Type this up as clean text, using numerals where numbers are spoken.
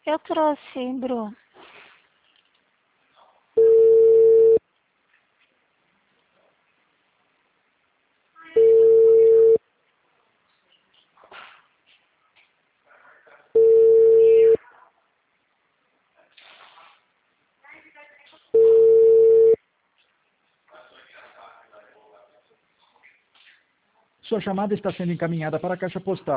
Eu trouxe, Bru. Sua chamada está sendo encaminhada para a caixa postal.